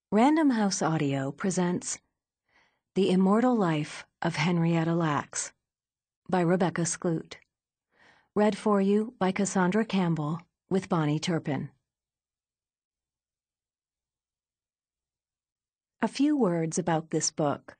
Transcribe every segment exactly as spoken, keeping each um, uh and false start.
Random House Audio presents The Immortal Life of Henrietta Lacks by Rebecca Skloot. Read for you by Cassandra Campbell with Bonnie Turpin. A few words about this book.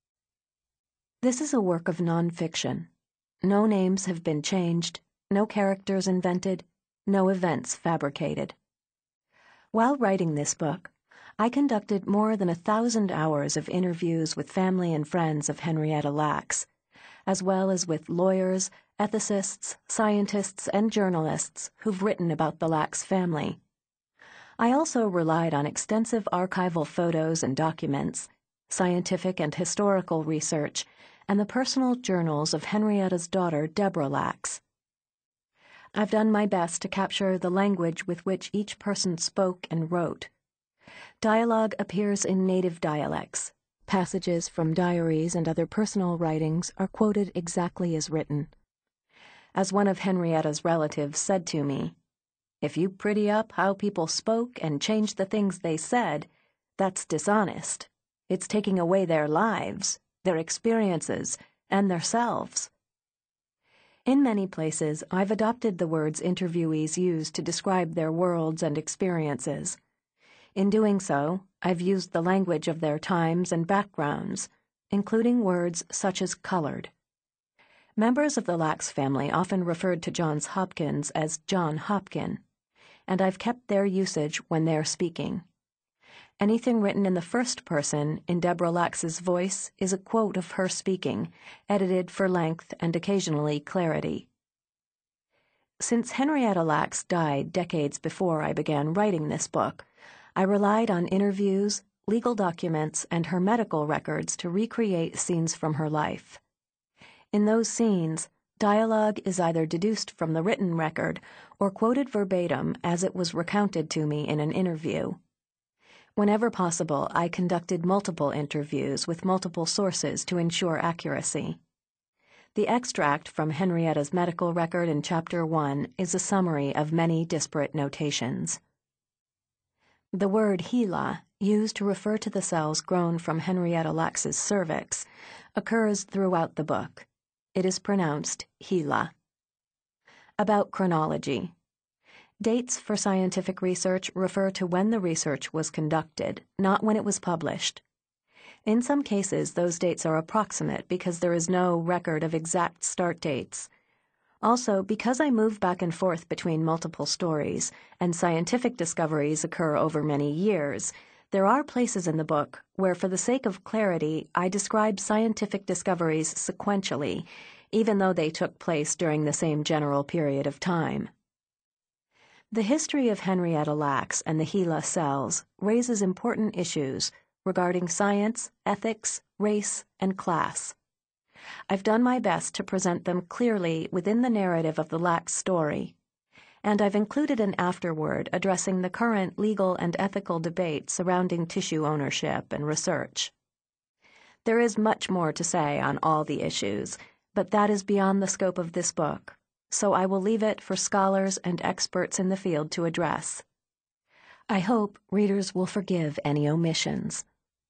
This is a work of nonfiction. No names have been changed, no characters invented, no events fabricated. While writing this book, I conducted more than a thousand hours of interviews with family and friends of Henrietta Lacks, as well as with lawyers, ethicists, scientists, and journalists who've written about the Lacks family. I also relied on extensive archival photos and documents, scientific and historical research, and the personal journals of Henrietta's daughter, Deborah Lacks. I've done my best to capture the language with which each person spoke and wrote. Dialogue appears in native dialects. Passages from diaries and other personal writings are quoted exactly as written. As one of Henrietta's relatives said to me, "If you pretty up how people spoke and change the things they said, that's dishonest. It's taking away their lives, their experiences, and their selves." In many places, I've adopted the words interviewees use to describe their worlds and experiences. In doing so, I've used the language of their times and backgrounds, including words such as colored. Members of the Lacks family often referred to Johns Hopkins as John Hopkin, and I've kept their usage when they're speaking. Anything written in the first person in Deborah Lacks's voice is a quote of her speaking, edited for length and occasionally clarity. Since Henrietta Lacks died decades before I began writing this book, I relied on interviews, legal documents, and her medical records to recreate scenes from her life. In those scenes, dialogue is either deduced from the written record or quoted verbatim as it was recounted to me in an interview. Whenever possible, I conducted multiple interviews with multiple sources to ensure accuracy. The extract from Henrietta's medical record in Chapter one is a summary of many disparate notations. The word HeLa, used to refer to the cells grown from Henrietta Lacks's cervix, occurs throughout the book. It is pronounced HeLa. About chronology. Dates for scientific research refer to when the research was conducted, not when it was published. In some cases, those dates are approximate because there is no record of exact start dates. Also, because I move back and forth between multiple stories, and scientific discoveries occur over many years, there are places in the book where, for the sake of clarity, I describe scientific discoveries sequentially, even though they took place during the same general period of time. The history of Henrietta Lacks and the HeLa cells raises important issues regarding science, ethics, race, and class. I've done my best to present them clearly within the narrative of the Lacks story, and I've included an afterword addressing the current legal and ethical debate surrounding tissue ownership and research. There is much more to say on all the issues, but that is beyond the scope of this book, so I will leave it for scholars and experts in the field to address. I hope readers will forgive any omissions.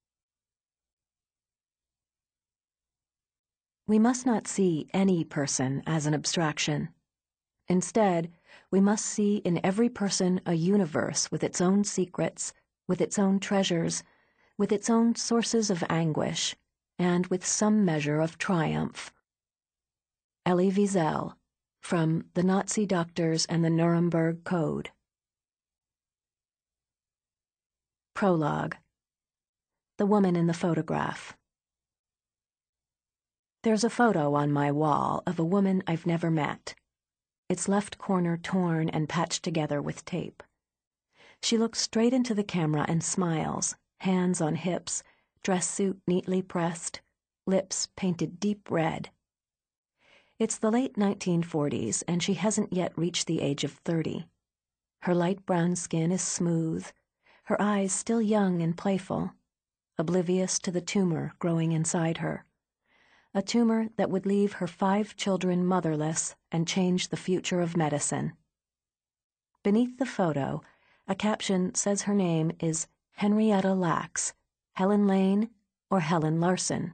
We must not see any person as an abstraction. Instead, we must see in every person a universe with its own secrets, with its own treasures, with its own sources of anguish, and with some measure of triumph. Elie Wiesel, from The Nazi Doctors and the Nuremberg Code. Prologue. The Woman in the Photograph. There's a photo on my wall of a woman I've never met. Its left corner torn and patched together with tape. She looks straight into the camera and smiles, hands on hips, dress suit neatly pressed, lips painted deep red. It's the late nineteen forties, and she hasn't yet reached the age of thirty. Her light brown skin is smooth, her eyes still young and playful, oblivious to the tumor growing inside her. A tumor that would leave her five children motherless and change the future of medicine. Beneath the photo, a caption says her name is Henrietta Lacks, Helen Lane, or Helen Larson.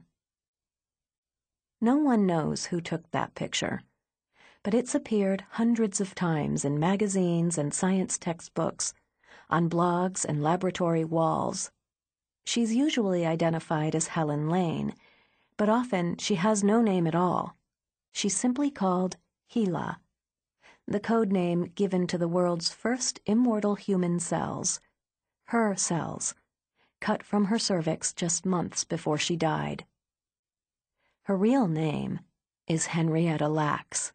No one knows who took that picture, but it's appeared hundreds of times in magazines and science textbooks, on blogs and laboratory walls. She's usually identified as Helen Lane, but often she has no name at all. She's simply called HeLa, the code name given to the world's first immortal human cells, her cells, cut from her cervix just months before she died. Her real name is Henrietta Lacks.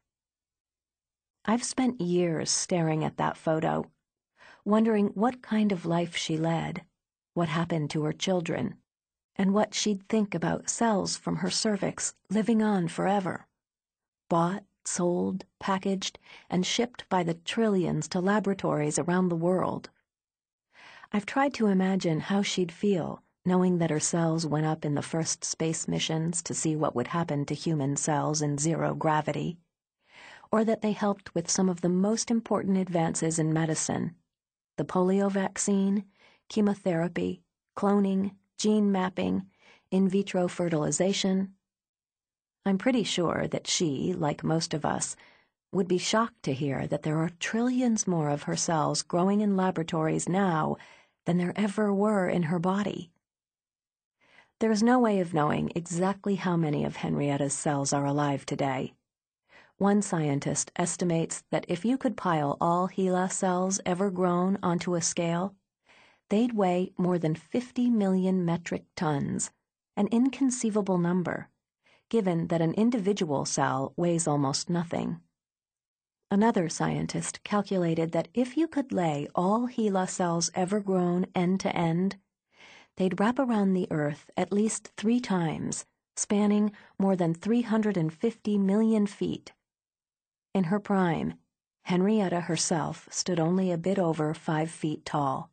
I've spent years staring at that photo, wondering what kind of life she led, what happened to her children, and what she'd think about cells from her cervix living on forever, bought, sold, packaged, and shipped by the trillions to laboratories around the world. I've tried to imagine how she'd feel knowing that her cells went up in the first space missions to see what would happen to human cells in zero gravity, or that they helped with some of the most important advances in medicine, the polio vaccine, chemotherapy, cloning, gene mapping, in vitro fertilization. I'm pretty sure that she, like most of us, would be shocked to hear that there are trillions more of her cells growing in laboratories now than there ever were in her body. There is no way of knowing exactly how many of Henrietta's cells are alive today. One scientist estimates that if you could pile all HeLa cells ever grown onto a scale, they'd weigh more than fifty million metric tons, an inconceivable number, given that an individual cell weighs almost nothing. Another scientist calculated that if you could lay all HeLa cells ever grown end to end, they'd wrap around the Earth at least three times, spanning more than three hundred fifty million feet. In her prime, Henrietta herself stood only a bit over five feet tall.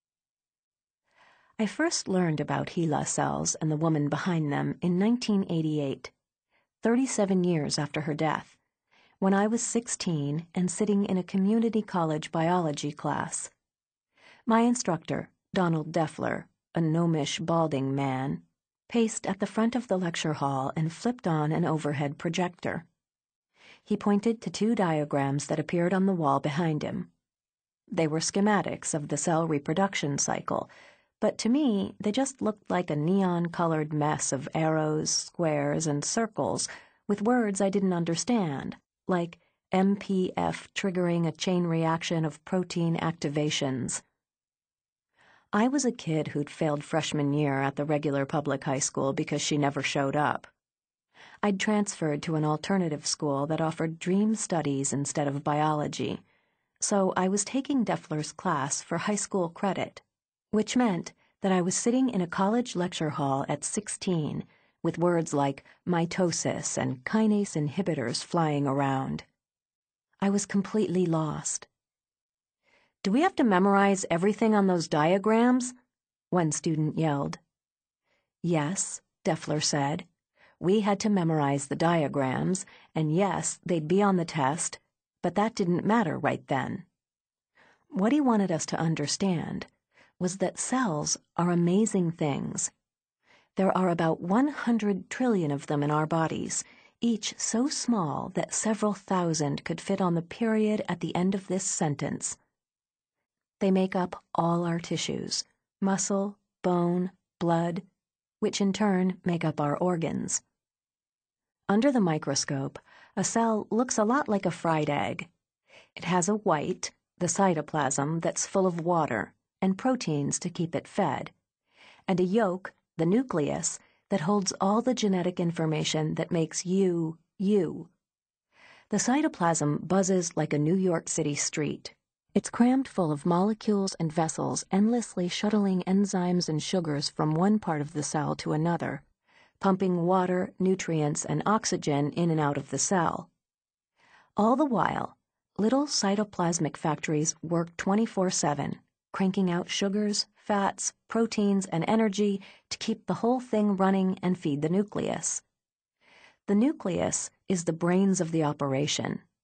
I first learned about HeLa cells and the woman behind them in nineteen eighty-eight, thirty-seven years after her death, when I was sixteen and sitting in a community college biology class. My instructor, Donald Deffler, a gnomish, balding man, paced at the front of the lecture hall and flipped on an overhead projector. He pointed to two diagrams that appeared on the wall behind him. They were schematics of the cell reproduction cycle, but to me they just looked like a neon-colored mess of arrows, squares, and circles with words I didn't understand, like M P F triggering a chain reaction of protein activations. I was a kid who'd failed freshman year at the regular public high school because she never showed up. I'd transferred to an alternative school that offered dream studies instead of biology, so I was taking Deffler's class for high school credit, which meant that I was sitting in a college lecture hall at sixteen with words like mitosis and kinase inhibitors flying around. I was completely lost. "Do we have to memorize everything on those diagrams?" one student yelled. "Yes," Deffler said. "We had to memorize the diagrams, and yes, they'd be on the test, but that didn't matter right then." What he wanted us to understand was that cells are amazing things. There are about one hundred trillion of them in our bodies, each so small that several thousand could fit on the period at the end of this sentence. They make up all our tissues, muscle, bone, blood, which in turn make up our organs. Under the microscope, a cell looks a lot like a fried egg. It has a white, the cytoplasm, that's full of water and proteins to keep it fed, and a yolk, the nucleus, that holds all the genetic information that makes you, you. The cytoplasm buzzes like a New York City street. It's crammed full of molecules and vessels endlessly shuttling enzymes and sugars from one part of the cell to another, pumping water, nutrients, and oxygen in and out of the cell. All the while, little cytoplasmic factories work twenty-four seven, cranking out sugars, fats, proteins, and energy to keep the whole thing running and feed the nucleus. The nucleus is the brains of the operation.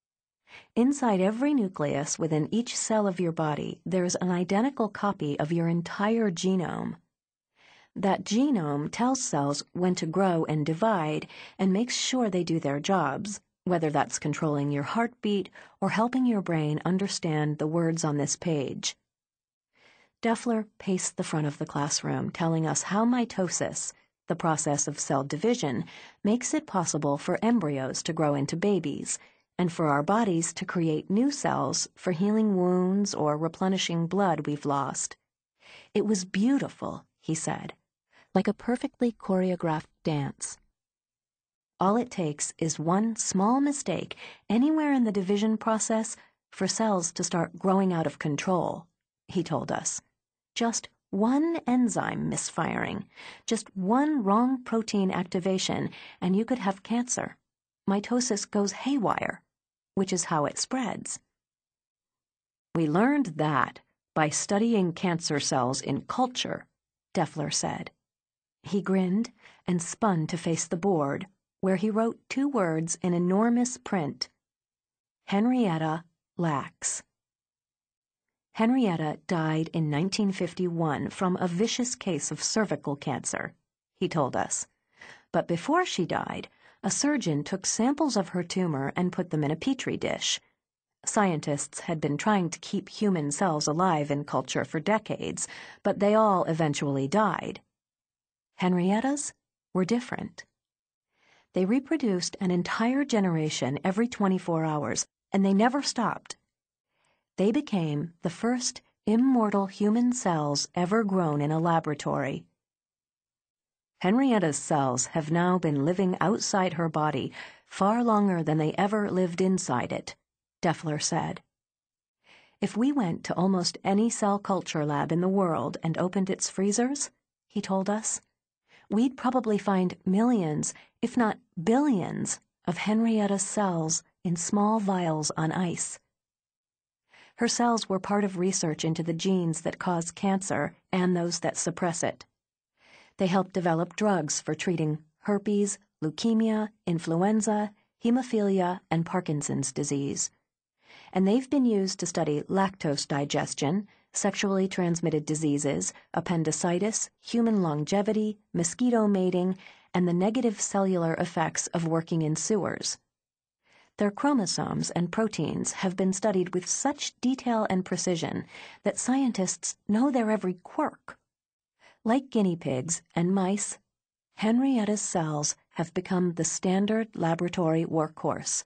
Inside every nucleus within each cell of your body, there's an identical copy of your entire genome. That genome tells cells when to grow and divide and makes sure they do their jobs, whether that's controlling your heartbeat or helping your brain understand the words on this page. Deffler paced the front of the classroom, telling us how mitosis, the process of cell division, makes it possible for embryos to grow into babies, and for our bodies to create new cells for healing wounds or replenishing blood we've lost. It was beautiful, he said, like a perfectly choreographed dance. All it takes is one small mistake anywhere in the division process for cells to start growing out of control, he told us. Just one enzyme misfiring, just one wrong protein activation, and you could have cancer. Mitosis goes haywire, which is how it spreads. We learned that by studying cancer cells in culture, Deffler said. He grinned and spun to face the board, where he wrote two words in enormous print: Henrietta Lacks. Henrietta died in nineteen fifty-one from a vicious case of cervical cancer, he told us. But before she died, a surgeon took samples of her tumor and put them in a petri dish. Scientists had been trying to keep human cells alive in culture for decades, but they all eventually died. Henrietta's were different. They reproduced an entire generation every twenty-four hours, and they never stopped. They became the first immortal human cells ever grown in a laboratory. Henrietta's cells have now been living outside her body far longer than they ever lived inside it, Deffler said. If we went to almost any cell culture lab in the world and opened its freezers, he told us, we'd probably find millions, if not billions, of Henrietta's cells in small vials on ice. Her cells were part of research into the genes that cause cancer and those that suppress it. They helped develop drugs for treating herpes, leukemia, influenza, hemophilia, and Parkinson's disease. And they've been used to study lactose digestion, sexually transmitted diseases, appendicitis, human longevity, mosquito mating, and the negative cellular effects of working in sewers. Their chromosomes and proteins have been studied with such detail and precision that scientists know their every quirk. Like guinea pigs and mice, Henrietta's cells have become the standard laboratory workhorse.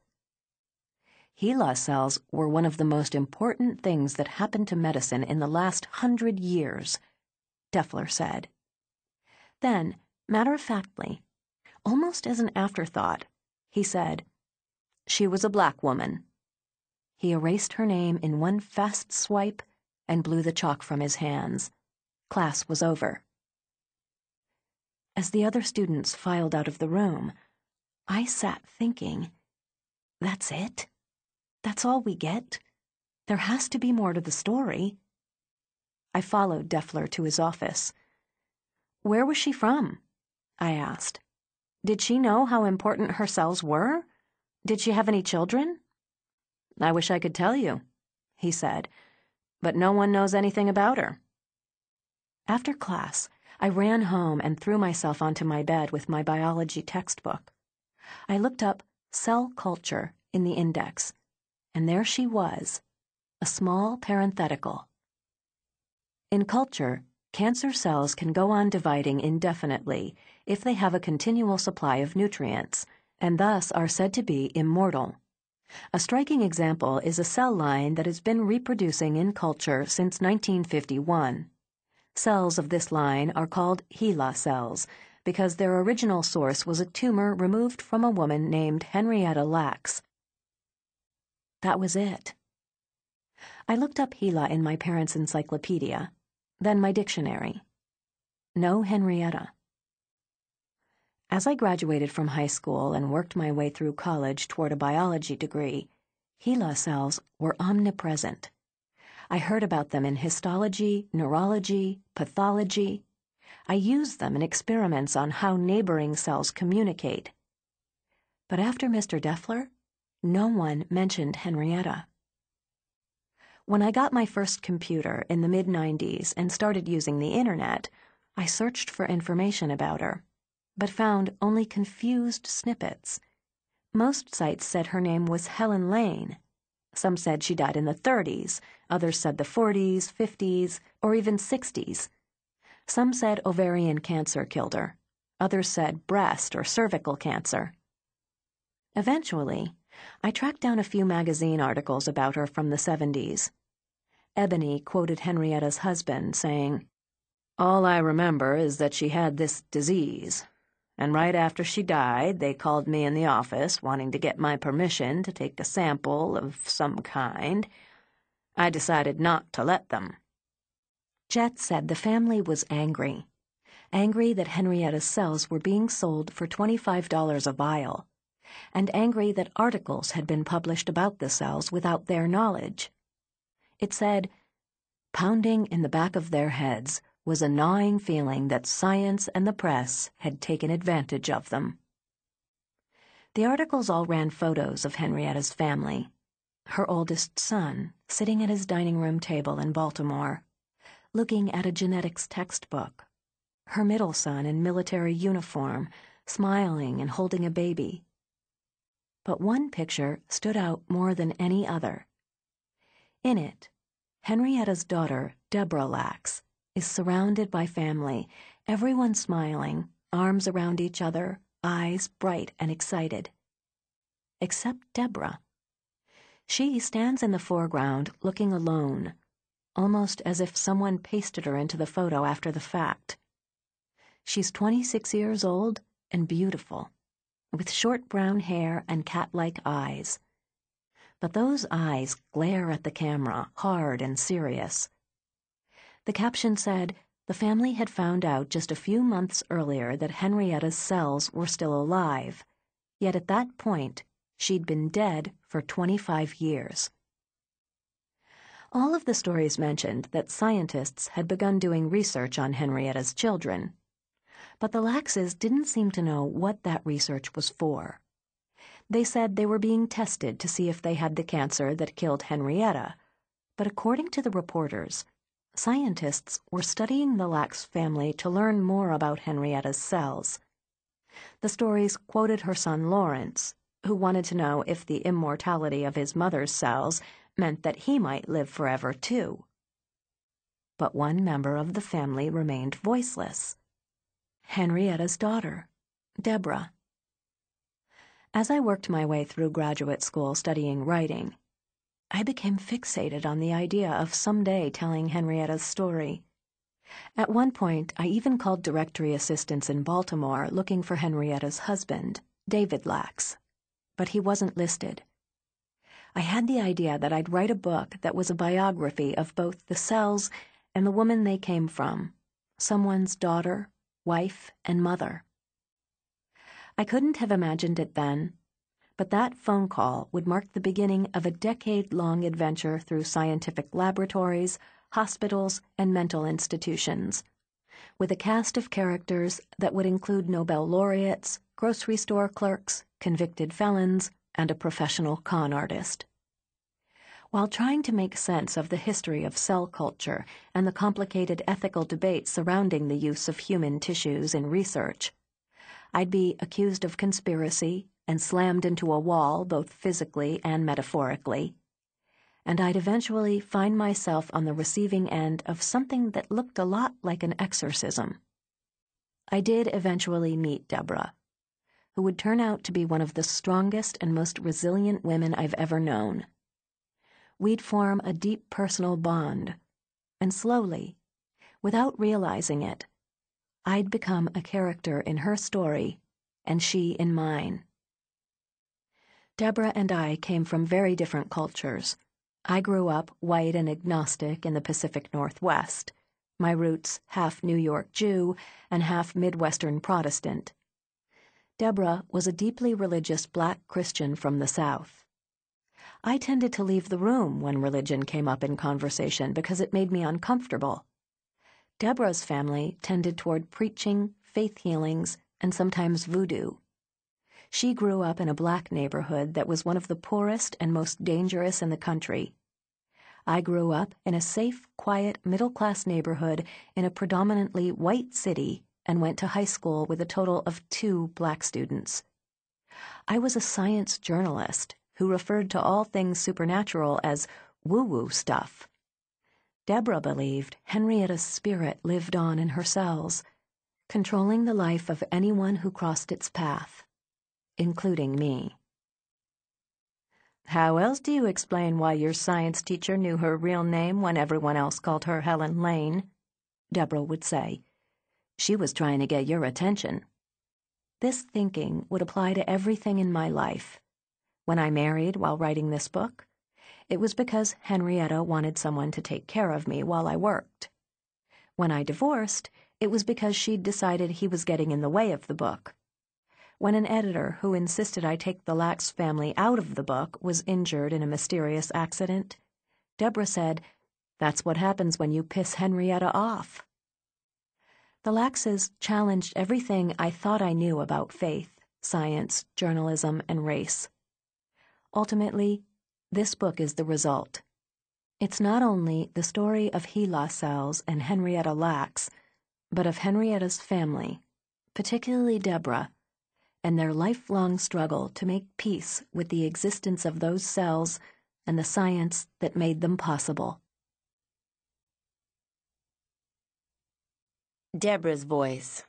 HeLa cells were one of the most important things that happened to medicine in the last hundred years, Deffler said. Then, matter-of-factly, almost as an afterthought, he said, she was a black woman. He erased her name in one fast swipe and blew the chalk from his hands. Class was over. As the other students filed out of the room, I sat thinking, that's it? That's all we get? There has to be more to the story. I followed Deffler to his office. Where was she from? I asked. Did she know how important her cells were? Did she have any children? I wish I could tell you, he said, but no one knows anything about her. After class, I ran home and threw myself onto my bed with my biology textbook. I looked up cell culture in the index, and there she was, a small parenthetical. In culture, cancer cells can go on dividing indefinitely if they have a continual supply of nutrients, and thus are said to be immortal. A striking example is a cell line that has been reproducing in culture since nineteen fifty-one. Cells of this line are called HeLa cells because their original source was a tumor removed from a woman named Henrietta Lacks. That was it. I looked up HeLa in my parents' encyclopedia, then my dictionary. No Henrietta. As I graduated from high school and worked my way through college toward a biology degree, HeLa cells were omnipresent. I heard about them in histology, neurology, pathology. I used them in experiments on how neighboring cells communicate. But after Mister Deffler, no one mentioned Henrietta. When I got my first computer in the mid nineties and started using the internet, I searched for information about her, but found only confused snippets. Most sites said her name was Helen Lane. Some said she died in the thirties, others said the forties, fifties, or even sixties. Some said ovarian cancer killed her. Others said breast or cervical cancer. Eventually, I tracked down a few magazine articles about her from the seventies. Ebony quoted Henrietta's husband, saying, "All I remember is that she had this disease, and right after she died, they called me in the office wanting to get my permission to take a sample of some kind. I decided not to let them." Jet said the family was angry. Angry that Henrietta's cells were being sold for twenty-five dollars a vial, and angry that articles had been published about the cells without their knowledge. It said, pounding in the back of their heads was a gnawing feeling that science and the press had taken advantage of them. The articles all ran photos of Henrietta's family. Her oldest son, sitting at his dining room table in Baltimore, looking at a genetics textbook. Her middle son in military uniform, smiling and holding a baby. But one picture stood out more than any other. In it, Henrietta's daughter, Deborah Lax, is surrounded by family, everyone smiling, arms around each other, eyes bright and excited. Except Deborah. She stands in the foreground looking alone, almost as if someone pasted her into the photo after the fact. She's twenty-six years old and beautiful, with short brown hair and cat-like eyes. But those eyes glare at the camera, hard and serious. The caption said the family had found out just a few months earlier that Henrietta's cells were still alive, yet at that point, she'd been dead for twenty-five years. All of the stories mentioned that scientists had begun doing research on Henrietta's children, but the Laxes didn't seem to know what that research was for. They said they were being tested to see if they had the cancer that killed Henrietta, but according to the reporters, scientists were studying the Lax family to learn more about Henrietta's cells. The stories quoted her son Lawrence, who wanted to know if the immortality of his mother's cells meant that he might live forever too. But one member of the family remained voiceless. Henrietta's daughter, Deborah. As I worked my way through graduate school studying writing, I became fixated on the idea of someday telling Henrietta's story. At one point, I even called directory assistants in Baltimore looking for Henrietta's husband, David Lax, but he wasn't listed. I had the idea that I'd write a book that was a biography of both the cells and the woman they came from, someone's daughter, wife, and mother. I couldn't have imagined it then, but that phone call would mark the beginning of a decade-long adventure through scientific laboratories, hospitals, and mental institutions, with a cast of characters that would include Nobel laureates, grocery store clerks, convicted felons, and a professional con artist. While trying to make sense of the history of cell culture and the complicated ethical debates surrounding the use of human tissues in research, I'd be accused of conspiracy and slammed into a wall both physically and metaphorically, and I'd eventually find myself on the receiving end of something that looked a lot like an exorcism. I did eventually meet Deborah, who would turn out to be one of the strongest and most resilient women I've ever known. We'd form a deep personal bond, and slowly, without realizing it, I'd become a character in her story, and she in mine. Deborah and I came from very different cultures. I grew up white and agnostic in the Pacific Northwest, my roots half New York Jew and half Midwestern Protestant. Deborah was a deeply religious black Christian from the South. I tended to leave the room when religion came up in conversation because it made me uncomfortable. Deborah's family tended toward preaching, faith healings, and sometimes voodoo. She grew up in a black neighborhood that was one of the poorest and most dangerous in the country. I grew up in a safe, quiet, middle-class neighborhood in a predominantly white city and went to high school with a total of two black students. I was a science journalist who referred to all things supernatural as woo-woo stuff. Deborah believed Henrietta's spirit lived on in her cells, controlling the life of anyone who crossed its path, including me. "How else do you explain why your science teacher knew her real name when everyone else called her Helen Lane?" Deborah would say. "She was trying to get your attention." This thinking would apply to everything in my life. When I married while writing this book, it was because Henrietta wanted someone to take care of me while I worked. When I divorced, it was because she'd decided he was getting in the way of the book. When an editor who insisted I take the Lax family out of the book was injured in a mysterious accident, Deborah said, "That's what happens when you piss Henrietta off." The Laxes challenged everything I thought I knew about faith, science, journalism, and race. Ultimately, this book is the result. It's not only the story of HeLa cells and Henrietta Lax, but of Henrietta's family, particularly Deborah, and their lifelong struggle to make peace with the existence of those cells and the science that made them possible. Deborah's voice.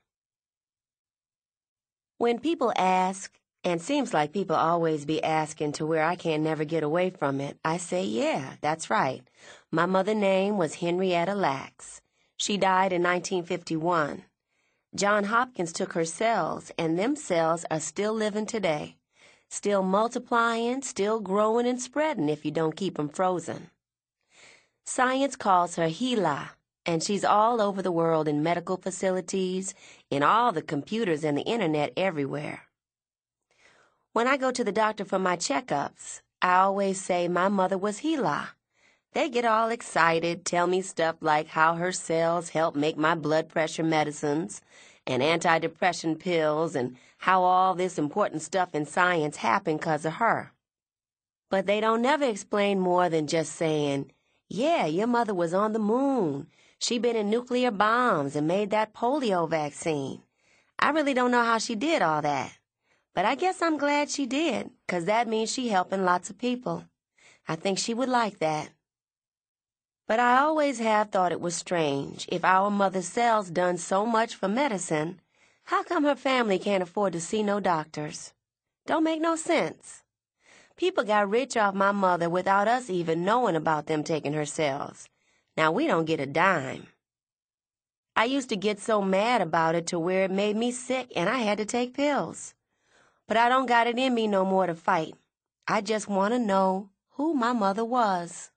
When people ask, and seems like people always be asking to where I can never get away from it, I say, yeah, that's right. My mother's name was Henrietta Lax. She died in nineteen fifty-one. John Hopkins took her cells, and them cells are still living today. Still multiplying, still growing and spreading if you don't keep 'em frozen. Science calls her HeLa, and she's all over the world in medical facilities, in all the computers and the internet everywhere. When I go to the doctor for my checkups, I always say my mother was HeLa. They get all excited, tell me stuff like how her cells help make my blood pressure medicines and antidepressant pills and how all this important stuff in science happened 'cause of her. But they don't never explain more than just saying, yeah, your mother was on the moon. She been in nuclear bombs and made that polio vaccine. I really don't know how she did all that. But I guess I'm glad she did, 'cause that means she helping lots of people. I think she would like that. But I always have thought it was strange, if our mother's cells done so much for medicine, how come her family can't afford to see no doctors? Don't make no sense. People got rich off my mother without us even knowing about them taking her cells. Now we don't get a dime. I used to get so mad about it to where it made me sick and I had to take pills. But I don't got it in me no more to fight. I just want to know who my mother was.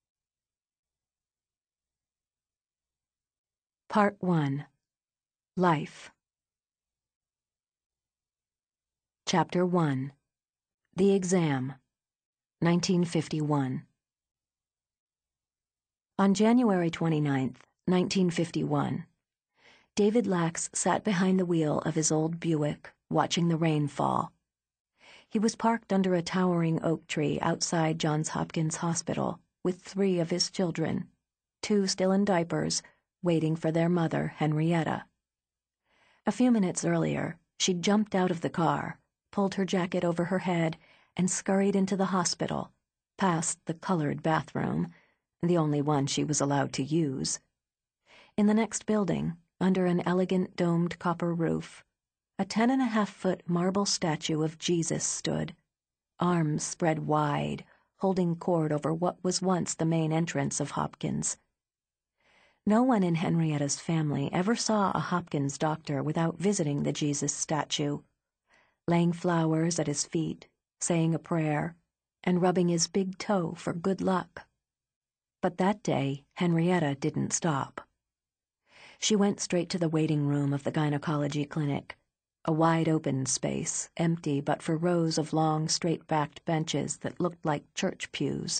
Part one. Life. Chapter one. The Exam, nineteen fifty-one. On January twenty-ninth, nineteen fifty-one, David Lax sat behind the wheel of his old Buick, watching the rain fall. He was parked under a towering oak tree outside Johns Hopkins Hospital with three of his children, two still in diapers, waiting for their mother, Henrietta. A few minutes earlier, she'd jumped out of the car, pulled her jacket over her head, and scurried into the hospital, past the colored bathroom, the only one she was allowed to use. In the next building, under an elegant domed copper roof, a ten-and-a-half-foot marble statue of Jesus stood, arms spread wide, holding cord over what was once the main entrance of Hopkins. No one in Henrietta's family ever saw a Hopkins doctor without visiting the Jesus statue, laying flowers at his feet, saying a prayer, and rubbing his big toe for good luck. But that day, Henrietta didn't stop. She went straight to the waiting room of the gynecology clinic, a wide-open space, empty but for rows of long, straight-backed benches that looked like church pews.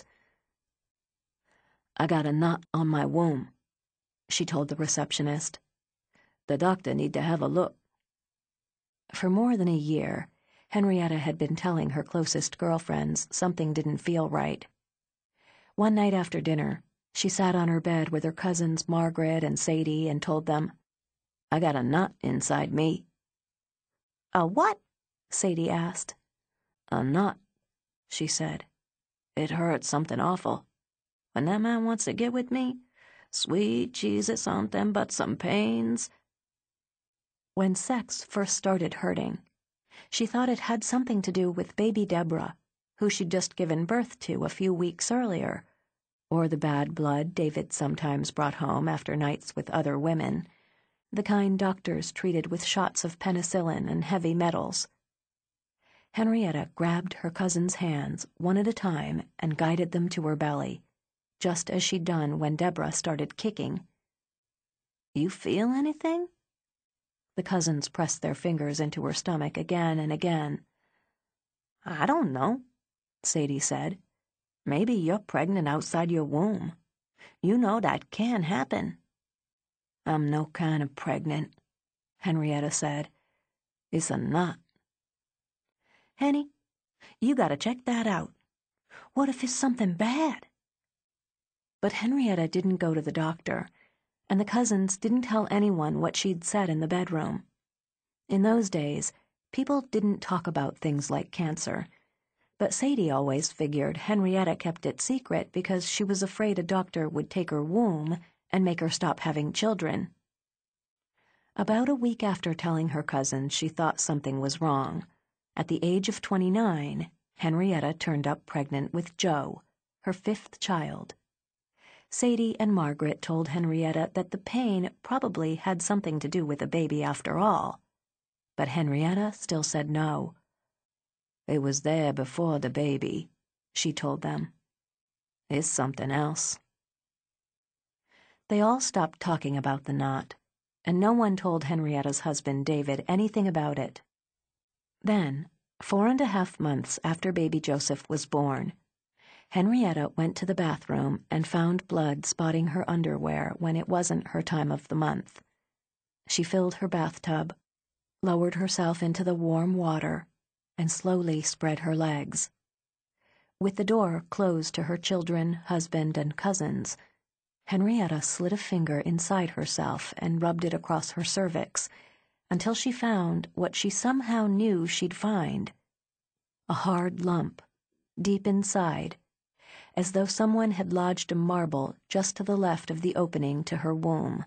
"I got a knot on my womb," she told the receptionist. "The doctor need to have a look." For more than a year, Henrietta had been telling her closest girlfriends something didn't feel right. One night after dinner, she sat on her bed with her cousins Margaret and Sadie and told them, "I got a knot inside me." "A what?" Sadie asked. "A knot," she said. "It hurts something awful. When that man wants to get with me, sweet Jesus, aren't them but some pains." When sex first started hurting, she thought it had something to do with baby Deborah, who she'd just given birth to a few weeks earlier, or the bad blood David sometimes brought home after nights with other women, the kind doctors treated with shots of penicillin and heavy metals. Henrietta grabbed her cousin's hands one at a time and guided them to her belly, just as she'd done when Deborah started kicking. "You feel anything?" The cousins pressed their fingers into her stomach again and again. "I don't know," Sadie said. "Maybe you're pregnant outside your womb. You know that can happen." "I'm no kind of pregnant," Henrietta said. "It's a knot." "Henny, you gotta check that out. What if it's something bad?" But Henrietta didn't go to the doctor, and the cousins didn't tell anyone what she'd said in the bedroom. In those days, people didn't talk about things like cancer, but Sadie always figured Henrietta kept it secret because she was afraid a doctor would take her womb and make her stop having children. About a week after telling her cousins she thought something was wrong, at the age of twenty-nine, Henrietta turned up pregnant with Joe, her fifth child. Sadie and Margaret told Henrietta that the pain probably had something to do with the baby after all, but Henrietta still said no. "It was there before the baby," she told them. "It's something else." They all stopped talking about the knot, and no one told Henrietta's husband David anything about it. Then, four and a half months after baby Joseph was born, Henrietta went to the bathroom and found blood spotting her underwear when it wasn't her time of the month. She filled her bathtub, lowered herself into the warm water, and slowly spread her legs. With the door closed to her children, husband, and cousins, Henrietta slid a finger inside herself and rubbed it across her cervix until she found what she somehow knew she'd find: a hard lump, deep inside, as though someone had lodged a marble just to the left of the opening to her womb.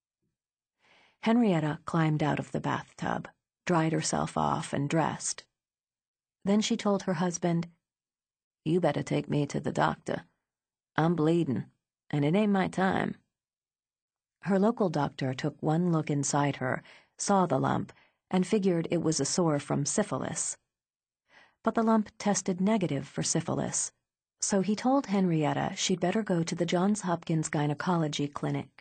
Henrietta climbed out of the bathtub, dried herself off, and dressed. Then she told her husband, "You better take me to the doctor. I'm bleeding, and it ain't my time." Her local doctor took one look inside her, saw the lump, and figured it was a sore from syphilis. But the lump tested negative for syphilis, so he told Henrietta she'd better go to the Johns Hopkins Gynecology Clinic.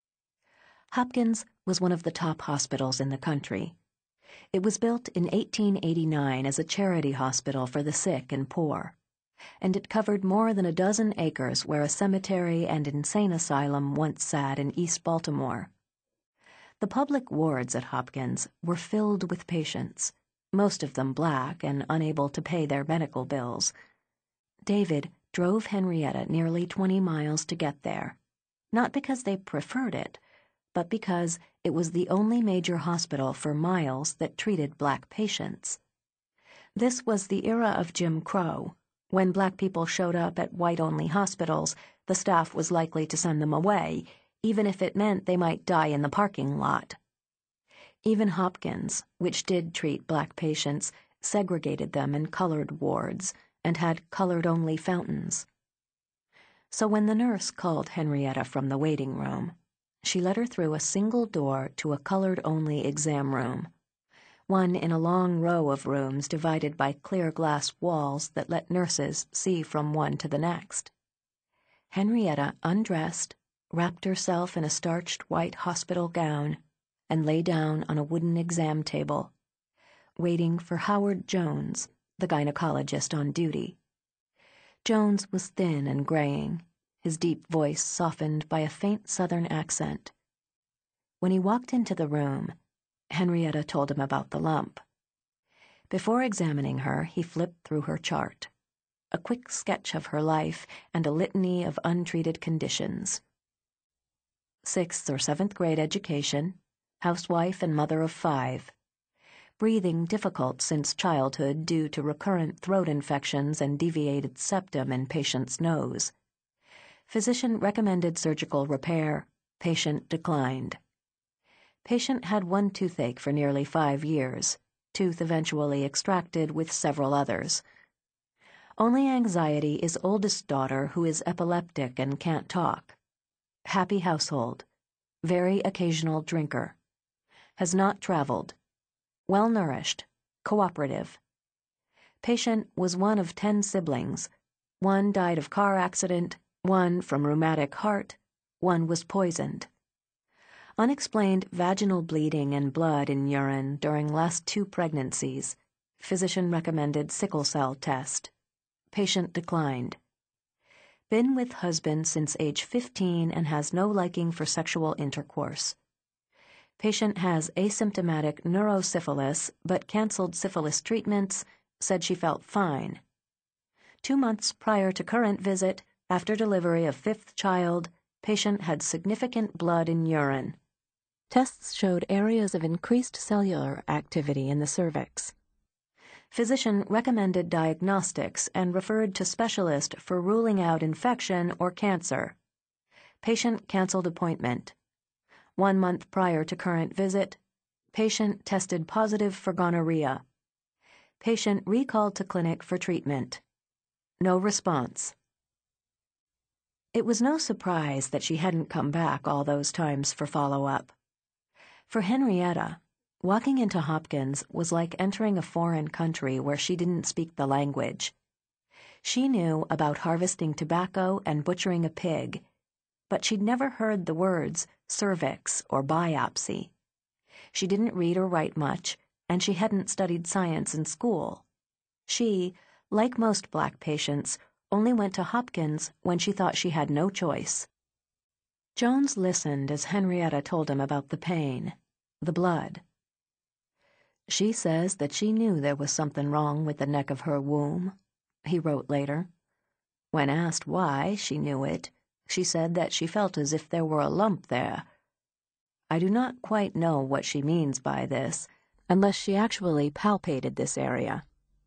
Hopkins was one of the top hospitals in the country. It was built in eighteen eighty-nine as a charity hospital for the sick and poor, and it covered more than a dozen acres where a cemetery and insane asylum once sat in East Baltimore. The public wards at Hopkins were filled with patients, most of them black and unable to pay their medical bills. David drove Henrietta nearly twenty miles to get there, not because they preferred it, but because it was the only major hospital for miles that treated black patients. This was the era of Jim Crow. When black people showed up at white-only hospitals, the staff was likely to send them away, even if it meant they might die in the parking lot. Even Hopkins, which did treat black patients, segregated them in colored wards and had colored-only fountains. So when the nurse called Henrietta from the waiting room, she led her through a single door to a colored-only exam room, one in a long row of rooms divided by clear glass walls that let nurses see from one to the next. Henrietta undressed, wrapped herself in a starched white hospital gown, and lay down on a wooden exam table, waiting for Howard Jones, the gynecologist on duty. Jones was thin and graying, his deep voice softened by a faint Southern accent. When he walked into the room, Henrietta told him about the lump. Before examining her, he flipped through her chart. A quick sketch of her life and a litany of untreated conditions. Sixth or seventh grade education, housewife and mother of five. Breathing difficult since childhood due to recurrent throat infections and deviated septum in patient's nose. Physician recommended surgical repair. Patient declined. Patient had one toothache for nearly five years. Tooth eventually extracted with several others. Only anxiety is oldest daughter who is epileptic and can't talk. Happy household. Very occasional drinker. Has not traveled. Well-nourished. Cooperative. Patient was one of ten siblings. One died of car accident, one from rheumatic heart, one was poisoned. Unexplained vaginal bleeding and blood in urine during last two pregnancies. Physician recommended sickle cell test. Patient declined. Been with husband since age fifteen and has no liking for sexual intercourse. Patient has asymptomatic neurosyphilis but canceled syphilis treatments, said she felt fine. Two months prior to current visit, after delivery of fifth child, patient had significant blood in urine. Tests showed areas of increased cellular activity in the cervix. Physician recommended diagnostics and referred to specialist for ruling out infection or cancer. Patient canceled appointment. One month prior to current visit, patient tested positive for gonorrhea. Patient recalled to clinic for treatment. No response. It was no surprise that she hadn't come back all those times for follow-up. For Henrietta, walking into Hopkins was like entering a foreign country where she didn't speak the language. She knew about harvesting tobacco and butchering a pig, but she'd never heard the words cervix or biopsy. She didn't read or write much, and she hadn't studied science in school. She, like most black patients, only went to Hopkins when she thought she had no choice. Jones listened as Henrietta told him about the pain, the blood. She says that she knew there was something wrong with the neck of her womb, he wrote later. When asked why she knew it, she said that she felt as if there were a lump there. I do not quite know what she means by this, unless she actually palpated this area.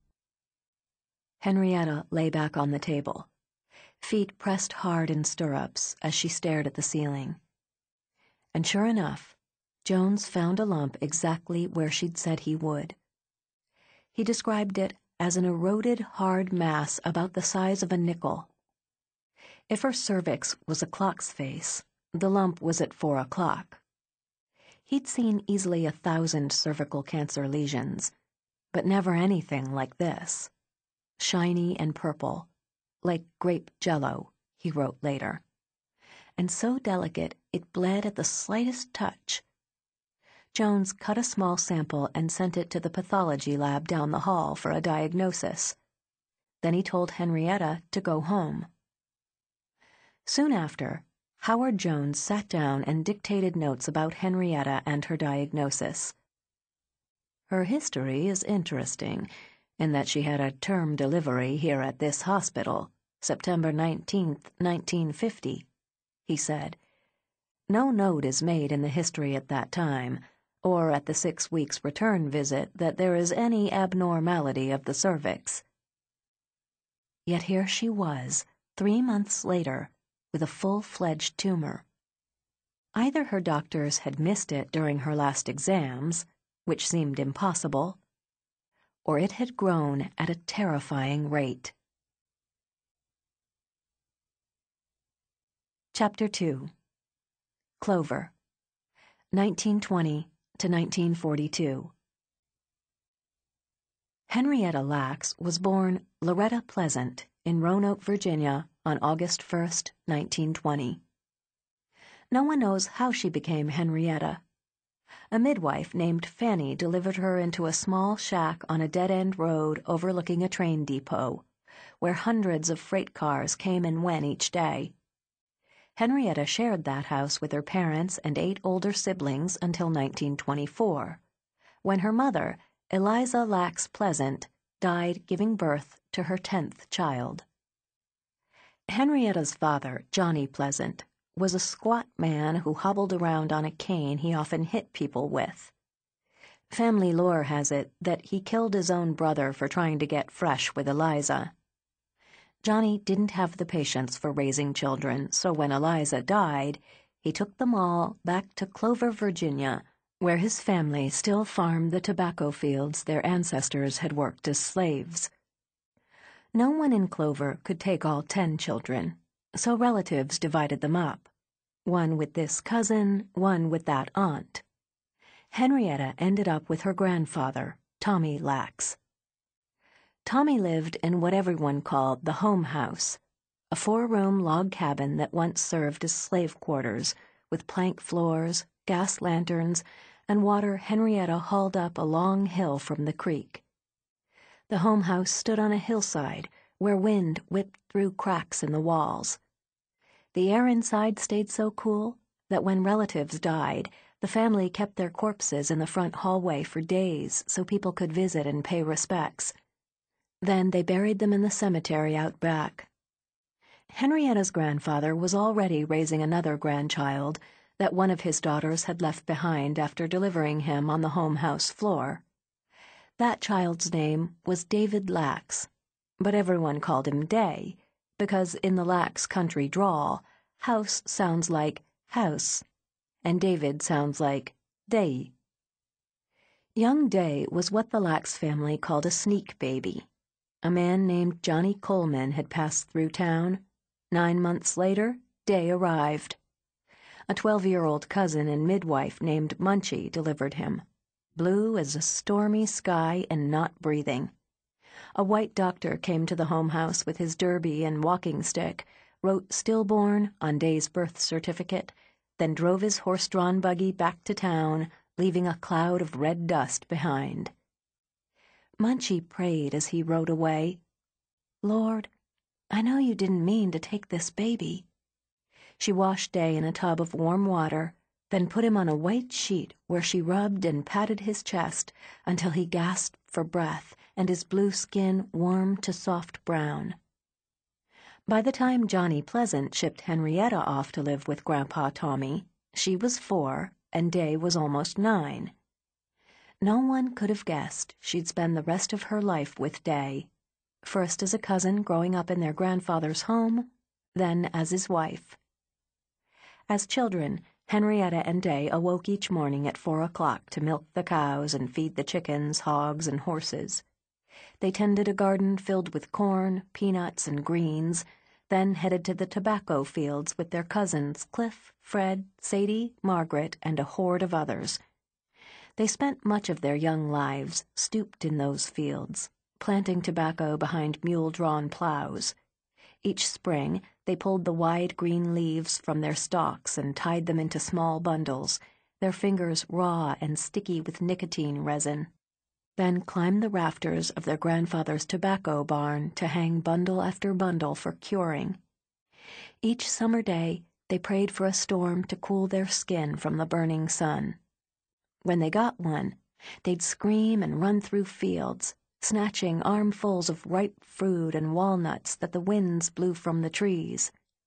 Henrietta lay back on the table, feet pressed hard in stirrups as she stared at the ceiling. And sure enough, Jones found a lump exactly where she'd said he would. He described it as an eroded, hard mass about the size of a nickel. If her cervix was a clock's face, the lump was at four o'clock. He'd seen easily a thousand cervical cancer lesions, but never anything like this. Shiny and purple, like grape jello, he wrote later. And so delicate it bled at the slightest touch. Jones cut a small sample and sent it to the pathology lab down the hall for a diagnosis. Then he told Henrietta to go home. Soon after, Howard Jones sat down and dictated notes about Henrietta and her diagnosis. Her history is interesting, in that she had a term delivery here at this hospital, September nineteenth, nineteen fifty, he said. No note is made in the history at that time, or at the six weeks return visit, that there is any abnormality of the cervix. Yet here she was, three months later, with a full-fledged tumor. Either her doctors had missed it during her last exams, which seemed impossible, or it had grown at a terrifying rate. Chapter two. Clover, nineteen twenty to nineteen forty-two. Henrietta Lacks was born Loretta Pleasant in Roanoke, Virginia, on August first, nineteen twenty. No one knows how she became Henrietta. A midwife named Fanny delivered her into a small shack on a dead-end road overlooking a train depot, where hundreds of freight cars came and went each day. Henrietta shared that house with her parents and eight older siblings until nineteen twenty-four, when her mother, Eliza Lax Pleasant died giving birth to her tenth child. Henrietta's father, Johnny Pleasant, was a squat man who hobbled around on a cane he often hit people with. Family lore has it that he killed his own brother for trying to get fresh with Eliza. Johnny didn't have the patience for raising children, so when Eliza died, he took them all back to Clover, Virginia, where his family still farmed the tobacco fields their ancestors had worked as slaves. No one in Clover could take all ten children, so relatives divided them up, one with this cousin, one with that aunt. Henrietta ended up with her grandfather, Tommy Lax. Tommy lived in what everyone called the home house, a four-room log cabin that once served as slave quarters, with plank floors, gas lanterns, and water Henrietta hauled up a long hill from the creek. The home house stood on a hillside where wind whipped through cracks in the walls. The air inside stayed so cool that when relatives died, the family kept their corpses in the front hallway for days so people could visit and pay respects. Then they buried them in the cemetery out back. Henrietta's grandfather was already raising another grandchild that one of his daughters had left behind after delivering him on the home house floor. That child's name was David Lax, but everyone called him Day, because in the Lax country drawl, house sounds like house, and David sounds like Day. Young Day was what the Lax family called a sneak baby. A man named Johnny Coleman had passed through town. Nine months later, Day arrived. A twelve-year-old cousin and midwife named Munchie delivered him, blue as a stormy sky and not breathing. A white doctor came to the home house with his derby and walking stick, wrote stillborn on Day's birth certificate, then drove his horse-drawn buggy back to town, leaving a cloud of red dust behind. Munchie prayed as he rode away, "Lord, I know you didn't mean to take this baby." She washed Day in a tub of warm water, then put him on a white sheet where she rubbed and patted his chest until he gasped for breath and his blue skin warmed to soft brown. By the time Johnny Pleasant shipped Henrietta off to live with Grandpa Tommy, she was four and Day was almost nine. No one could have guessed she'd spend the rest of her life with Day, first as a cousin growing up in their grandfather's home, then as his wife. As children, Henrietta and Day awoke each morning at four o'clock to milk the cows and feed the chickens, hogs, and horses. They tended a garden filled with corn, peanuts, and greens, then headed to the tobacco fields with their cousins Cliff, Fred, Sadie, Margaret, and a horde of others. They spent much of their young lives stooped in those fields, planting tobacco behind mule-drawn plows. Each spring, they pulled the wide green leaves from their stalks and tied them into small bundles, their fingers raw and sticky with nicotine resin. Then climbed the rafters of their grandfather's tobacco barn to hang bundle after bundle for curing. Each summer day, they prayed for a storm to cool their skin from the burning sun. When they got one, they'd scream and run through fields, snatching armfuls of ripe fruit and walnuts that the winds blew from the trees.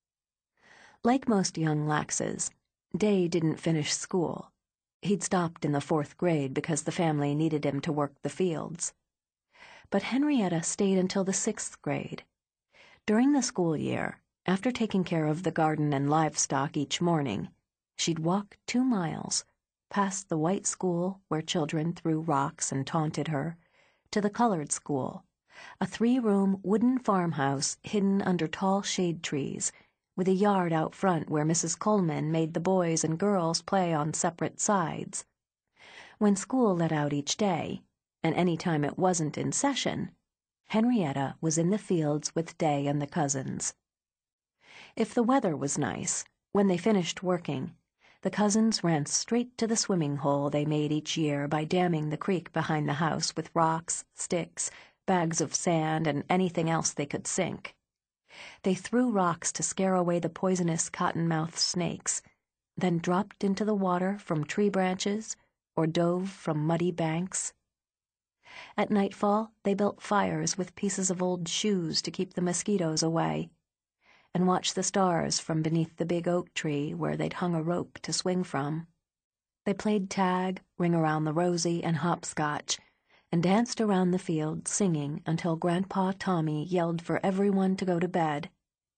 Like most young Laxes, Day didn't finish school. He'd stopped in the fourth grade because the family needed him to work the fields. But Henrietta stayed until the sixth grade. During the school year, after taking care of the garden and livestock each morning, she'd walk two miles, past the white school where children threw rocks and taunted her, to the colored school, a three-room wooden farmhouse hidden under tall shade trees, with a yard out front where Missus Coleman made the boys and girls play on separate sides. When school let out each day, and any time it wasn't in session, Henrietta was in the fields with Day and the cousins. If the weather was nice, when they finished working, the cousins ran straight to the swimming hole they made each year by damming the creek behind the house with rocks, sticks, bags of sand, and anything else they could sink. They threw rocks to scare away the poisonous cottonmouth snakes, then dropped into the water from tree branches or dove from muddy banks. At nightfall, they built fires with pieces of old shoes to keep the mosquitoes away, and watched the stars from beneath the big oak tree where they'd hung a rope to swing from. They played tag, ring around the rosy, and hopscotch, and danced around the field singing until Grandpa Tommy yelled for everyone to go to bed.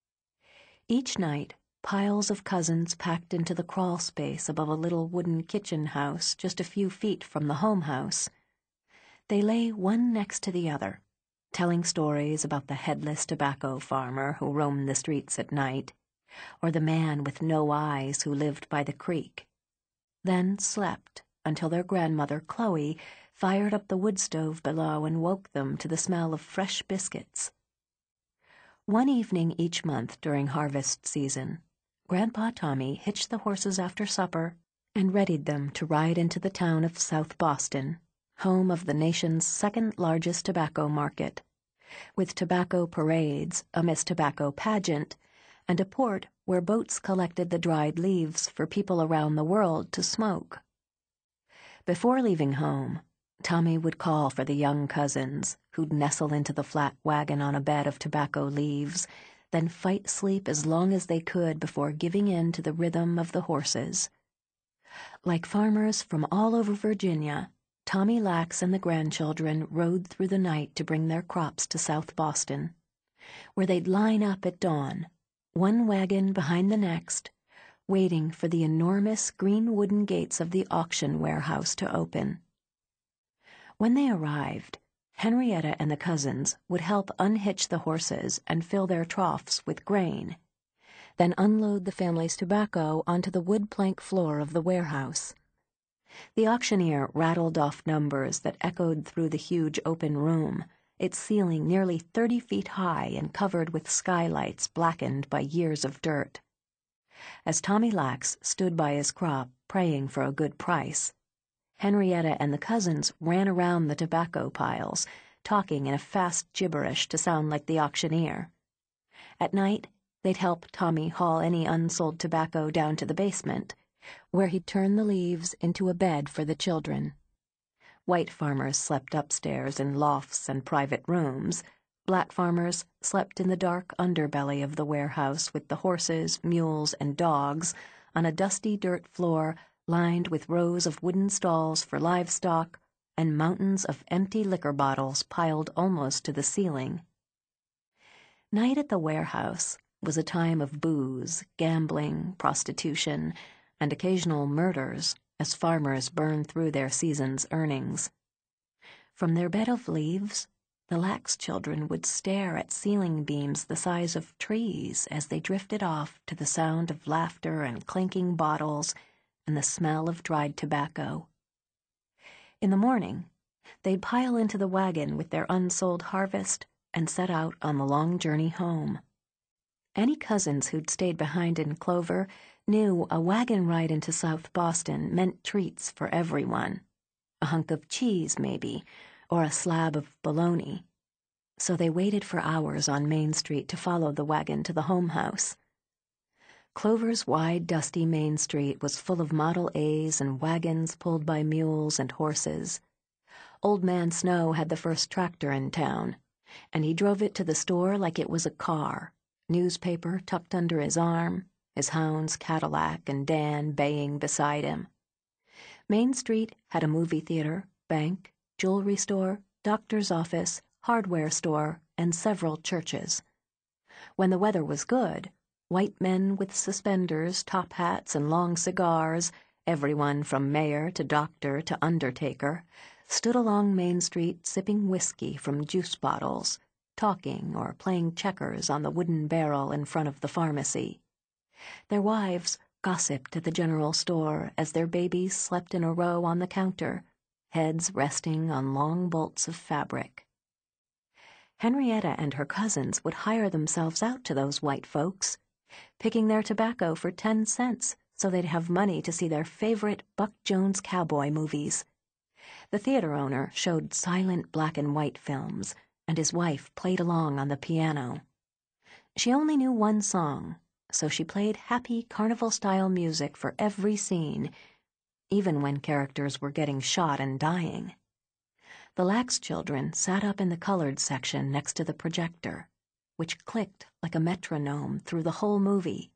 Each night, piles of cousins packed into the crawl space above a little wooden kitchen house just a few feet from the home house. They lay one next to the other, telling stories about the headless tobacco farmer who roamed the streets at night, or the man with no eyes who lived by the creek, then slept until their grandmother, Chloe, fired up the wood stove below and woke them to the smell of fresh biscuits. One evening each month during harvest season, Grandpa Tommy hitched the horses after supper and readied them to ride into the town of South Boston, home of the nation's second-largest tobacco market, with tobacco parades, a Miss Tobacco pageant, and a port where boats collected the dried leaves for people around the world to smoke. Before leaving home, Tommy would call for the young cousins, who'd nestle into the flat wagon on a bed of tobacco leaves, then fight sleep as long as they could before giving in to the rhythm of the horses. Like farmers from all over Virginia, Tommy Lax and the grandchildren rode through the night to bring their crops to South Boston, where they'd line up at dawn, one wagon behind the next, waiting for the enormous green wooden gates of the auction warehouse to open. When they arrived, Henrietta and the cousins would help unhitch the horses and fill their troughs with grain, then unload the family's tobacco onto the wood plank floor of the warehouse. The auctioneer rattled off numbers that echoed through the huge open room, its ceiling nearly thirty feet high and covered with skylights blackened by years of dirt. As Tommy Lax stood by his crop, praying for a good price, Henrietta and the cousins ran around the tobacco piles, talking in a fast gibberish to sound like the auctioneer. At night, they'd help Tommy haul any unsold tobacco down to the basement, where he'd turn the leaves into a bed for the children. White farmers slept upstairs in lofts and private rooms. Black farmers slept in the dark underbelly of the warehouse with the horses, mules, and dogs on a dusty dirt floor lined with rows of wooden stalls for livestock and mountains of empty liquor bottles piled almost to the ceiling. Night at the warehouse was a time of booze, gambling, prostitution, and occasional murders as farmers burned through their season's earnings. From their bed of leaves, the Lax children would stare at ceiling beams the size of trees as they drifted off to the sound of laughter and clinking bottles and the smell of dried tobacco. In the morning, they'd pile into the wagon with their unsold harvest and set out on the long journey home. Any cousins who'd stayed behind in Clover knew a wagon ride into South Boston meant treats for everyone. A hunk of cheese, maybe, or a slab of bologna. So they waited for hours on Main Street to follow the wagon to the home house. Clover's wide, dusty Main Street was full of Model A's and wagons pulled by mules and horses. Old Man Snow had the first tractor in town, and he drove it to the store like it was a car, newspaper tucked under his arm, his hounds Cadillac and Dan baying beside him. Main Street had a movie theater, bank, jewelry store, doctor's office, hardware store, and several churches. When the weather was good, white men with suspenders, top hats, and long cigars, everyone from mayor to doctor to undertaker, stood along Main Street sipping whiskey from juice bottles, talking or playing checkers on the wooden barrel in front of the pharmacy. Their wives gossiped at the general store as their babies slept in a row on the counter, heads resting on long bolts of fabric. Henrietta and her cousins would hire themselves out to those white folks, picking their tobacco for ten cents so they'd have money to see their favorite Buck Jones cowboy movies. The theater owner showed silent black and white films, and his wife played along on the piano. She only knew one song, so she played happy carnival-style music for every scene, even when characters were getting shot and dying. The Lax children sat up in the colored section next to the projector, which clicked like a metronome through the whole movie.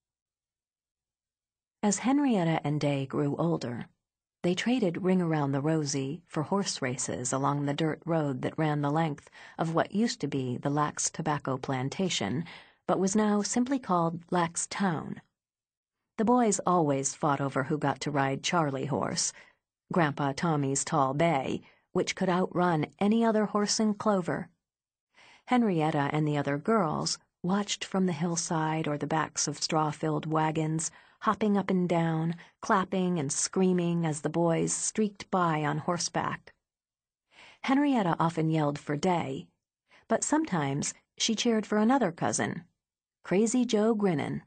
As Henrietta and Day grew older, they traded Ring Around the Rosie for horse races along the dirt road that ran the length of what used to be the Lax Tobacco Plantation, but was now simply called Lax Town. The boys always fought over who got to ride Charlie Horse, Grandpa Tommy's tall bay, which could outrun any other horse in Clover. Henrietta and the other girls watched from the hillside or the backs of straw-filled wagons, hopping up and down, clapping and screaming as the boys streaked by on horseback. Henrietta often yelled for Day, but sometimes she cheered for another cousin, Crazy Joe Grinnin.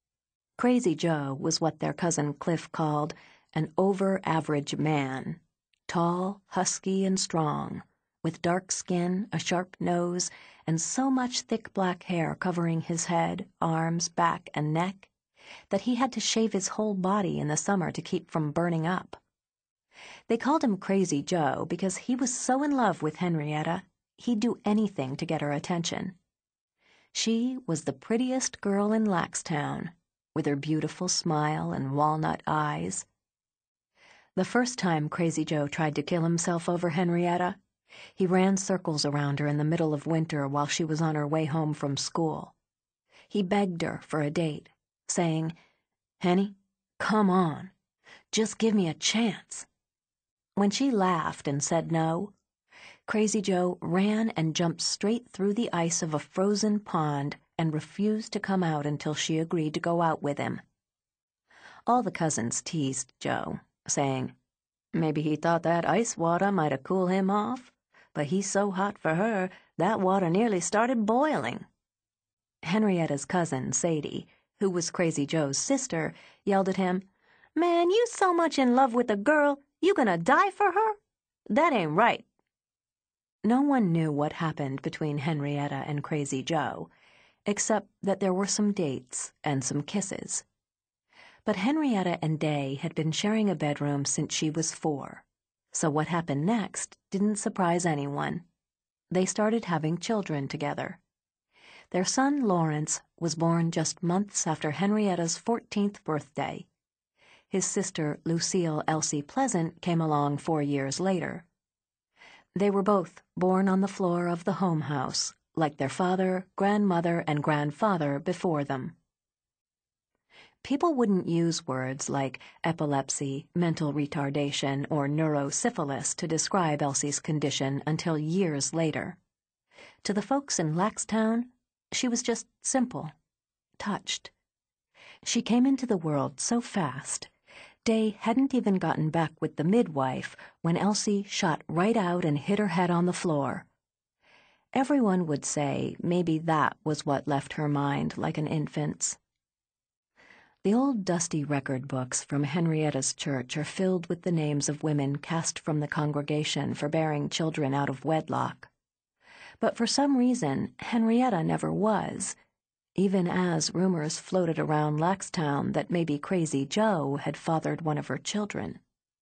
Crazy Joe was what their cousin Cliff called an over-average man, tall, husky, and strong, with dark skin, a sharp nose, and so much thick black hair covering his head, arms, back, and neck that he had to shave his whole body in the summer to keep from burning up. They called him Crazy Joe because he was so in love with Henrietta, he'd do anything to get her attention. She was the prettiest girl in Laxtown, with her beautiful smile and walnut eyes. The first time Crazy Joe tried to kill himself over Henrietta, he ran circles around her in the middle of winter while she was on her way home from school. He begged her for a date, saying, "Henny, come on, just give me a chance." When she laughed and said no, Crazy Joe ran and jumped straight through the ice of a frozen pond and refused to come out until she agreed to go out with him. All the cousins teased Joe, saying, "Maybe he thought that ice water might have cool him off, but he's so hot for her that water nearly started boiling." Henrietta's cousin, Sadie, who was Crazy Joe's sister, yelled at him, "Man, you so much in love with a girl, you gonna die for her? That ain't right." No one knew what happened between Henrietta and Crazy Joe, except that there were some dates and some kisses. But Henrietta and Day had been sharing a bedroom since she was four, so what happened next didn't surprise anyone. They started having children together. Their son Lawrence was born just months after Henrietta's fourteenth birthday. His sister Lucille Elsie Pleasant came along four years later. They were both born on the floor of the home house, like their father, grandmother, and grandfather before them. People wouldn't use words like epilepsy, mental retardation, or neurosyphilis to describe Elsie's condition until years later. To the folks in Laxtown, she was just simple, touched. She came into the world so fast, Day hadn't even gotten back with the midwife when Elsie shot right out and hit her head on the floor. Everyone would say maybe that was what left her mind like an infant's. The old dusty record books from Henrietta's church are filled with the names of women cast from the congregation for bearing children out of wedlock. But for some reason, Henrietta never was, even as rumors floated around Laxtown that maybe Crazy Joe had fathered one of her children.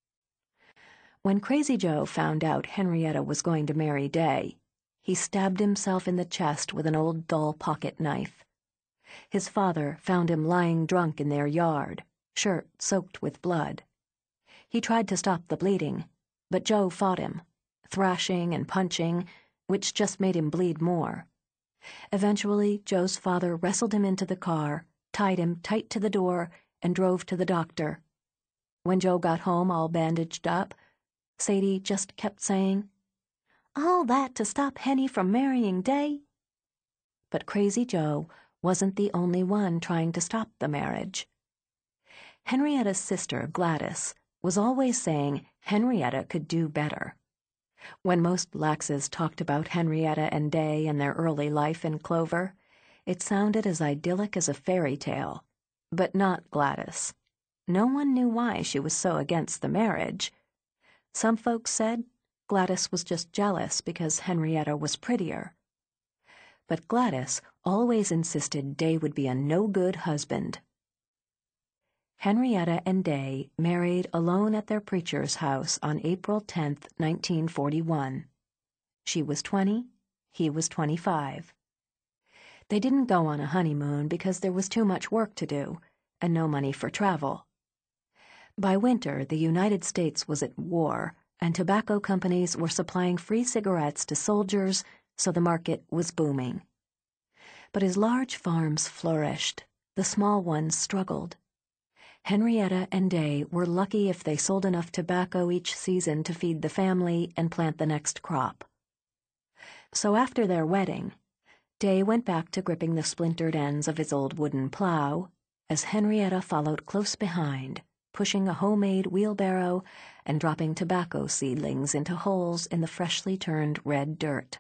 When Crazy Joe found out Henrietta was going to marry Day, he stabbed himself in the chest with an old dull pocket knife. His father found him lying drunk in their yard, shirt soaked with blood. He tried to stop the bleeding, but Joe fought him, thrashing and punching, which just made him bleed more. Eventually, Joe's father wrestled him into the car, tied him tight to the door, and drove to the doctor. When Joe got home all bandaged up, Sadie just kept saying, "All that to stop Henny from marrying Day?" But Crazy Joe wasn't the only one trying to stop the marriage. Henrietta's sister, Gladys, was always saying Henrietta could do better. When most Laxes talked about Henrietta and Day and their early life in Clover, it sounded as idyllic as a fairy tale, but not Gladys. No one knew why she was so against the marriage. Some folks said Gladys was just jealous because Henrietta was prettier. But Gladys always insisted Day would be a no-good husband. Henrietta and Day married alone at their preacher's house on April tenth, nineteen forty-one. She was twenty, he was twenty-five. They didn't go on a honeymoon because there was too much work to do and no money for travel. By winter, the United States was at war, and tobacco companies were supplying free cigarettes to soldiers, so the market was booming. But as large farms flourished, the small ones struggled. Henrietta and Day were lucky if they sold enough tobacco each season to feed the family and plant the next crop. So after their wedding, Day went back to gripping the splintered ends of his old wooden plow, as Henrietta followed close behind, pushing a homemade wheelbarrow and dropping tobacco seedlings into holes in the freshly turned red dirt.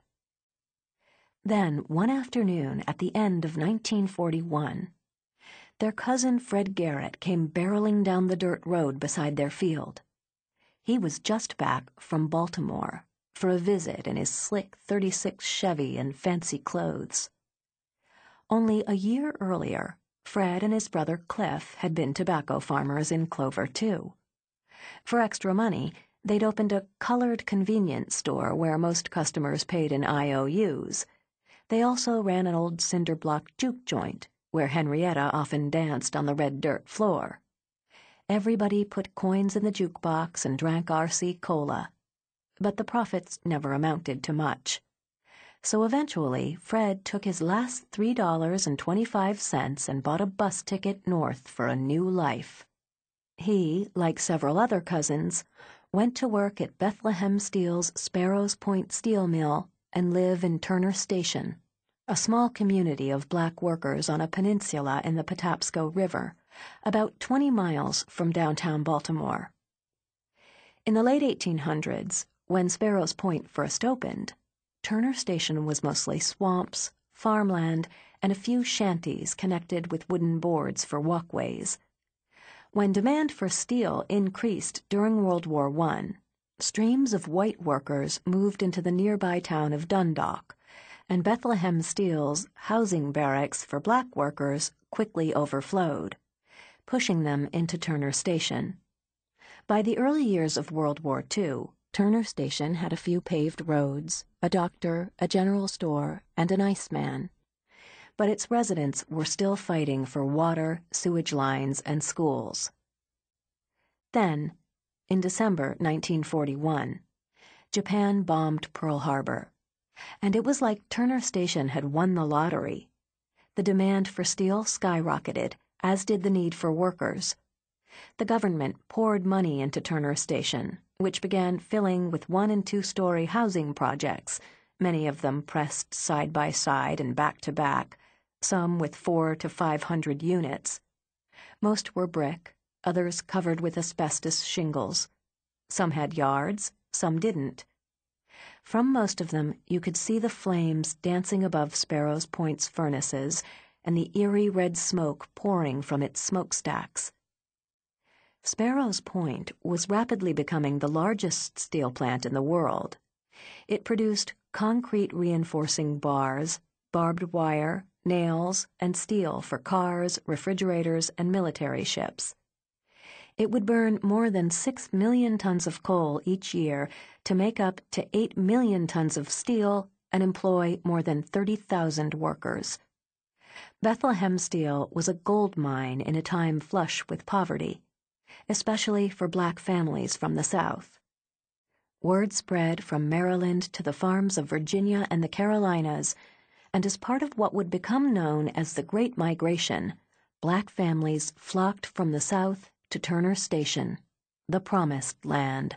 Then, one afternoon at the end of nineteen forty-one, their cousin Fred Garrett came barreling down the dirt road beside their field. He was just back from Baltimore for a visit in his slick thirty-six Chevy and fancy clothes. Only a year earlier, Fred and his brother Cliff had been tobacco farmers in Clover, too. For extra money, they'd opened a colored convenience store where most customers paid in I O Us. They also ran an old cinder-block juke joint, where Henrietta often danced on the red dirt floor. Everybody put coins in the jukebox and drank R C Cola, but the profits never amounted to much. So eventually, Fred took his last three dollars and twenty-five cents and bought a bus ticket north for a new life. He, like several other cousins, went to work at Bethlehem Steel's Sparrows Point Steel Mill and live in Turner Station, a small community of black workers on a peninsula in the Patapsco River, about twenty miles from downtown Baltimore. In the late eighteen hundreds, when Sparrows Point first opened, Turner Station was mostly swamps, farmland, and a few shanties connected with wooden boards for walkways. When demand for steel increased during World War One, streams of white workers moved into the nearby town of Dundalk, and Bethlehem Steel's housing barracks for black workers quickly overflowed, pushing them into Turner Station. By the early years of World War Two, Turner Station had a few paved roads, a doctor, a general store, and an iceman. But its residents were still fighting for water, sewage lines, and schools. Then, in December nineteen forty-one, Japan bombed Pearl Harbor, and it was like Turner Station had won the lottery. The demand for steel skyrocketed, as did the need for workers. The government poured money into Turner Station, which began filling with one- and two-story housing projects, many of them pressed side by side and back to back, some with four to five hundred units. Most were brick, others covered with asbestos shingles. Some had yards, some didn't. From most of them, you could see the flames dancing above Sparrows Point's furnaces and the eerie red smoke pouring from its smokestacks. Sparrows Point was rapidly becoming the largest steel plant in the world. It produced concrete reinforcing bars, barbed wire, nails, and steel for cars, refrigerators, and military ships. It would burn more than six million tons of coal each year to make up to eight million tons of steel and employ more than thirty thousand workers. Bethlehem Steel was a gold mine in a time flush with poverty, especially for black families from the South. Word spread from Maryland to the farms of Virginia and the Carolinas, and as part of what would become known as the Great Migration, black families flocked from the South to Turner Station, the Promised Land.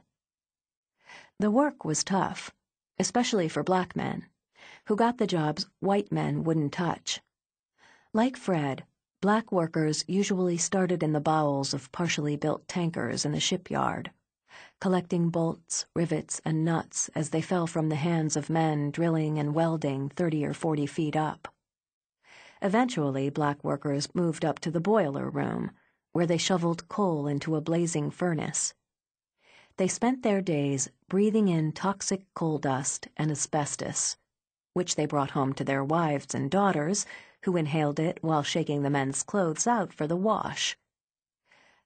The work was tough, especially for black men, who got the jobs white men wouldn't touch. Like Fred, black workers usually started in the bowels of partially built tankers in the shipyard, collecting bolts, rivets, and nuts as they fell from the hands of men drilling and welding thirty or forty feet up. Eventually, black workers moved up to the boiler room, where they shoveled coal into a blazing furnace. They spent their days breathing in toxic coal dust and asbestos, which they brought home to their wives and daughters, who inhaled it while shaking the men's clothes out for the wash.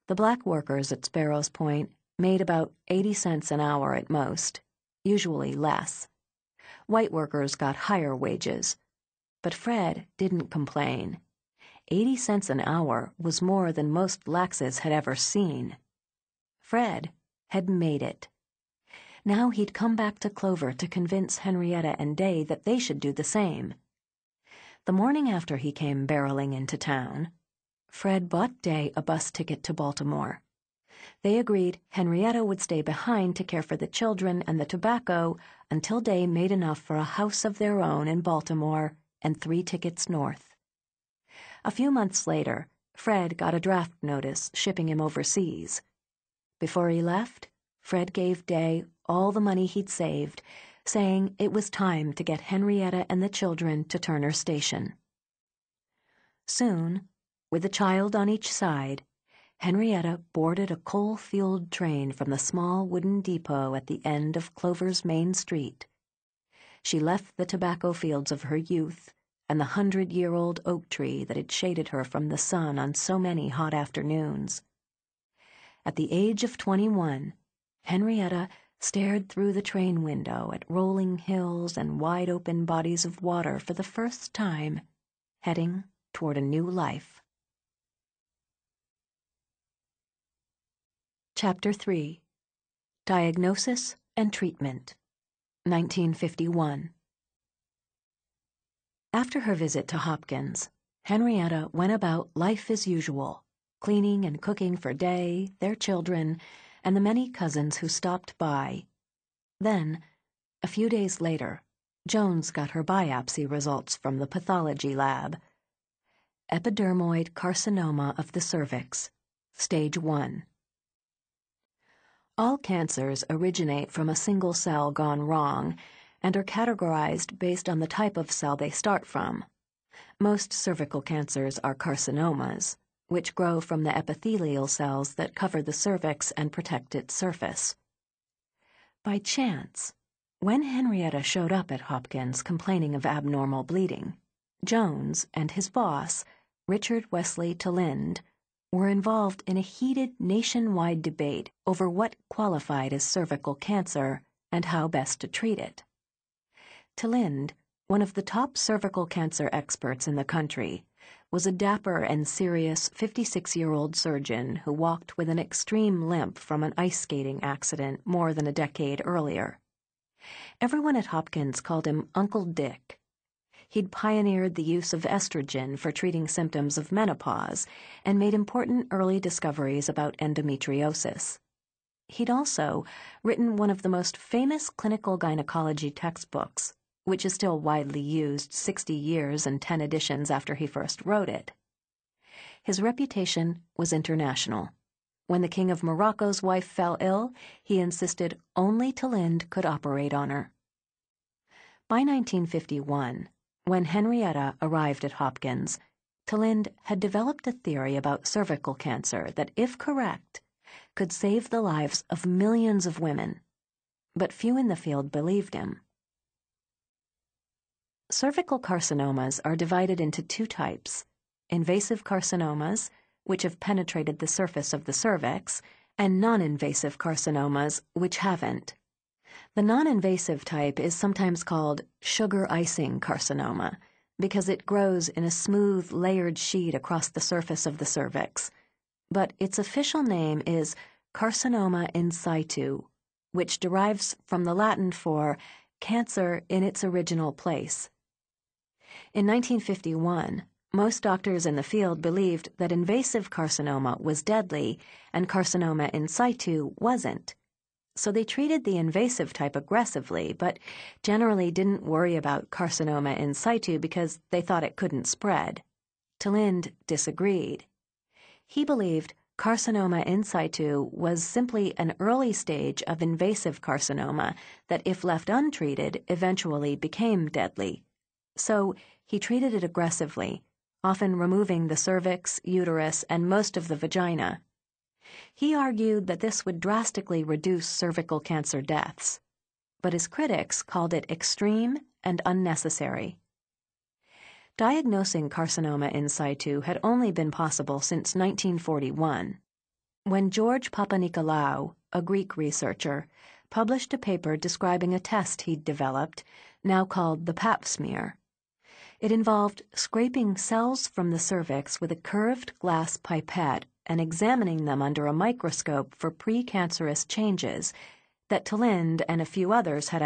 The black workers at Sparrows Point made about eighty cents an hour at most, usually less. White workers got higher wages. But Fred didn't complain. Eighty cents an hour was more than most laxes had ever seen. Fred had made it. Now he'd come back to Clover to convince Henrietta and Day that they should do the same. The morning after he came barreling into town, Fred bought Day a bus ticket to Baltimore. They agreed Henrietta would stay behind to care for the children and the tobacco until Day made enough for a house of their own in Baltimore and three tickets north. A few months later, Fred got a draft notice shipping him overseas. Before he left, Fred gave Day all the money he'd saved, saying it was time to get Henrietta and the children to Turner Station. Soon, with a child on each side, Henrietta boarded a coal-fueled train from the small wooden depot at the end of Clover's main street. She left the tobacco fields of her youth and the hundred-year-old oak tree that had shaded her from the sun on so many hot afternoons. At the age of twenty-one, Henrietta stared through the train window at rolling hills and wide-open bodies of water for the first time, heading toward a new life. Chapter three. Diagnosis and Treatment, nineteen fifty-one. After her visit to Hopkins, Henrietta went about life as usual, cleaning and cooking for Day, their children, and the many cousins who stopped by. Then, a few days later, Jones got her biopsy results from the pathology lab. Epidermoid carcinoma of the cervix, stage one. All cancers originate from a single cell gone wrong and are categorized based on the type of cell they start from. Most cervical cancers are carcinomas, which grow from the epithelial cells that cover the cervix and protect its surface. By chance, when Henrietta showed up at Hopkins complaining of abnormal bleeding, Jones and his boss, Richard Wesley Talind, were involved in a heated nationwide debate over what qualified as cervical cancer and how best to treat it. Talind, one of the top cervical cancer experts in the country, was a dapper and serious fifty-six-year-old surgeon who walked with an extreme limp from an ice skating accident more than a decade earlier. Everyone at Hopkins called him Uncle Dick. He'd pioneered the use of estrogen for treating symptoms of menopause and made important early discoveries about endometriosis. He'd also written one of the most famous clinical gynecology textbooks, which is still widely used sixty years and ten editions after he first wrote it. His reputation was international. When the King of Morocco's wife fell ill, he insisted only Talind could operate on her. By nineteen fifty-one, when Henrietta arrived at Hopkins, Talind had developed a theory about cervical cancer that, if correct, could save the lives of millions of women. But few in the field believed him. Cervical carcinomas are divided into two types: invasive carcinomas, which have penetrated the surface of the cervix, and non-invasive carcinomas, which haven't. The non-invasive type is sometimes called sugar icing carcinoma because it grows in a smooth, layered sheet across the surface of the cervix. But its official name is carcinoma in situ, which derives from the Latin for cancer in its original place. In nineteen fifty-one, most doctors in the field believed that invasive carcinoma was deadly and carcinoma in situ wasn't. So they treated the invasive type aggressively, but generally didn't worry about carcinoma in situ because they thought it couldn't spread. Talind disagreed. He believed carcinoma in situ was simply an early stage of invasive carcinoma that, if left untreated, eventually became deadly. So he treated it aggressively, often removing the cervix, uterus, and most of the vagina. He argued that this would drastically reduce cervical cancer deaths, but his critics called it extreme and unnecessary. Diagnosing carcinoma in situ had only been possible since nineteen forty-one. when George Papanikolaou, a Greek researcher, published a paper describing a test he'd developed, now called the Pap smear. It involved scraping cells from the cervix with a curved glass pipette and examining them under a microscope for precancerous changes that Talinde and a few others had